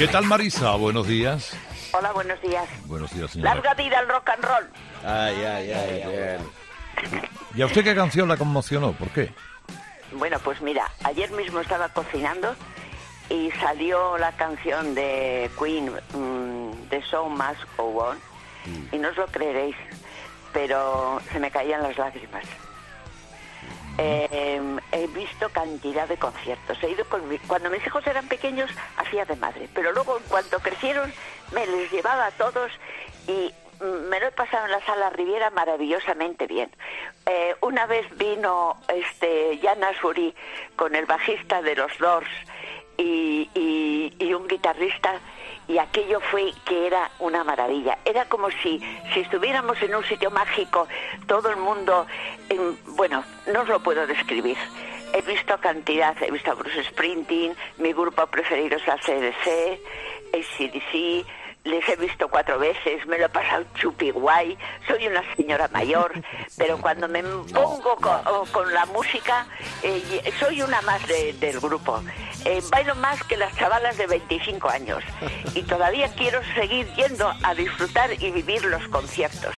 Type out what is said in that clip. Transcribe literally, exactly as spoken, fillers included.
¿Qué tal, Marisa? Buenos días. Hola, buenos días. Buenos días, señora. Larga vida al rock and roll. Ay, ay, ay, bien. ¿Y a usted qué canción la conmocionó? ¿Por qué? Bueno, pues mira, ayer mismo estaba cocinando y salió la canción de Queen, mmm, The Show Must Go On, mm. y no os lo creeréis, pero se me caían las lágrimas. Eh, he visto cantidad de conciertos. He ido con mi... Cuando mis hijos eran pequeños hacía de madre, pero luego en cuanto crecieron me les llevaba a todos y me lo he pasado en la Sala Riviera maravillosamente bien. Eh, una vez vino este Jan Asbury con el bajista de los Doors y, y, y un guitarrista, y aquello fue que era una maravilla. Era como si, si estuviéramos en un sitio mágico, todo el mundo, en, bueno, no os lo puedo describir. He visto cantidad, he visto a Bruce Springsteen, mi grupo preferido es A C D C, A C D C, les he visto cuatro veces, me lo he pasado chupi guay, soy una señora mayor, pero cuando me pongo con, con la música, eh, soy una más de, del grupo. Eh, bailo más que las chavalas de veinticinco años y todavía quiero seguir yendo a disfrutar y vivir los conciertos.